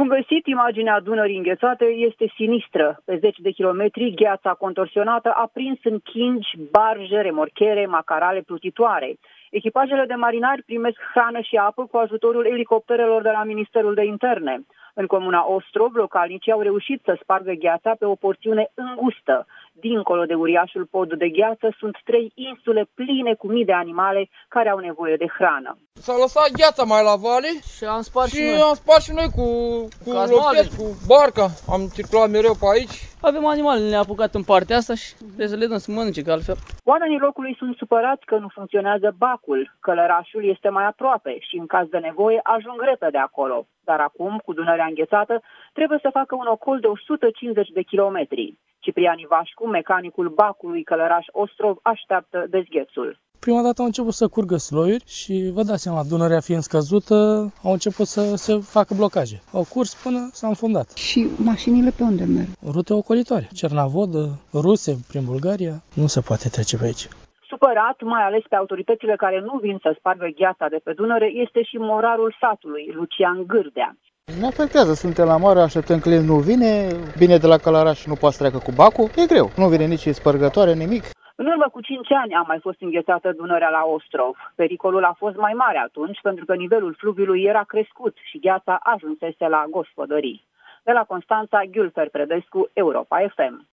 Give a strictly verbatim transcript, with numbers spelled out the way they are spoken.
Cum găsit, imaginea Dunării înghețate este sinistră. Pe zeci de kilometri, gheața contorsionată a prins în chingi, barje, remorchere, macarale plutitoare. Echipajele de marinari primesc hrană și apă cu ajutorul elicopterelor de la Ministerul de Interne. În comuna Ostrov, localnicii au reușit să spargă gheața pe o porțiune îngustă. Dincolo de uriașul pod de gheață sunt trei insule pline cu mii de animale care au nevoie de hrană. S-a lăsat gheața mai la vale și am spart și, și noi. am spart și noi cu, cu lopet, cu barca. Am circulat mereu pe aici. Avem animale, ne-a apucat în partea asta și trebuie să le dăm să mănânce, că altfel. Oamenii locului sunt supărați că nu funcționează bacul. Călărașul este mai aproape și în caz de nevoie ajung repede acolo. Dar acum, cu Dunărea înghețată, trebuie să facă un ocol de o sută cincizeci de kilometri. Ciprian Ivașcu, mecanicul bacului Călăraș-Ostrov, așteaptă dezghețul. Prima dată au început să curgă sloiuri și vă dați seama, Dunărea fiind scăzută, au început să se facă blocaje. Au curs până s-a înfundat. Și mașinile pe unde merg? Rute ocolitoare, Cernavodă, Ruse, prin Bulgaria, nu se poate trece pe aici. Supărat, mai ales pe autoritățile care nu vin să spargă gheața de pe Dunăre, este și morarul satului, Lucian Gârdea. Ne afectează, suntem la mare, așteptăm client, nu vine, vine de la Călăraș, nu poate să treacă cu bacul, e greu, nu vine nici spărgătoare, nimic. În urmă cu cinci ani a mai fost înghețată Dunărea la Ostrov. Pericolul a fost mai mare atunci pentru că nivelul fluviului era crescut și gheața ajunsese la gospodării. De la Constanța, Gülfer Predescu, Europa F M.